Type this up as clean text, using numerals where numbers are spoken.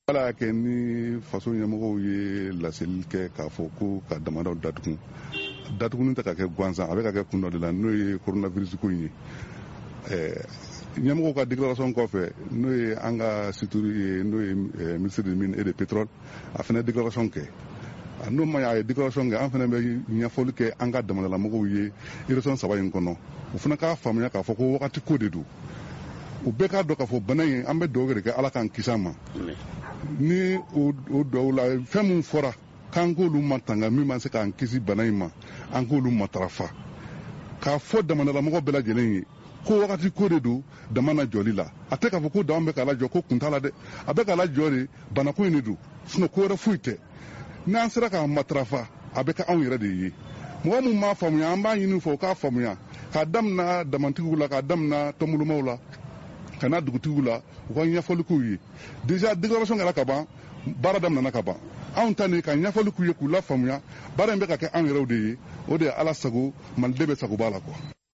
Ala kɛ ni faso ɲɛmɔgɔw ye laseli kɛ k'a fɔ ko ka damadaw datugun tɛ ka kɛ gansan a bɛ ka kɛ kun dɔ de la n'o ye coronavirus ko in ye ɲɛmɔgɔw ka déclaration kɔfɛ n'o ye an ka SITURU ye n'o ye ministre des mines et du pétrole a fana déclaration kɛ n'o ma a ye déclaration kɛ an fana bɛ ɲɛfɔli kɛ an ka damadalamɔgɔw ye région 3 in kɔnɔ u fana k'a faamuya k'a fɔ ko wagati ko de don u bɛɛ k'a dɔn k'a fɔ bana in an bɛ dugawu de kɛ Ala k'an kisi a ma ni o dugawu la fɛn min fɔra k'an k'olu matanga min ma se k'an kisi bana in ma an k'olu matarafa k'a fɔ damadalamɔgɔ bɛɛ lajɛlen ye ko wagati ko de don dama na jɔli la a tɛ k'a fɔ ko dama bɛ k'a lajɔ ko kun t'a la dɛ a bɛ k'a lajɔ de bana ko in de don sinon ko wɛrɛ foyi tɛ n'an sera k'a matarafa a bɛ kɛ anw yɛrɛ de ye mɔgɔ min m'a faamuya an b'a ɲini u fɛ u k'a faamuya k'a damina damatigiw la k'a damina tɔnbolomaw la ka na dugutigiw la u ka ɲɛfɔli k'u ye déjà déclaration kɛra ka ban baara daminɛna ka ban anw ta nin ka ɲɛfɔli k'u ye k'u la faamuya baara in bɛ ka kɛ anw yɛrɛw de ye o de ye Ala sago Maliden bɛ sago b'a la quoi.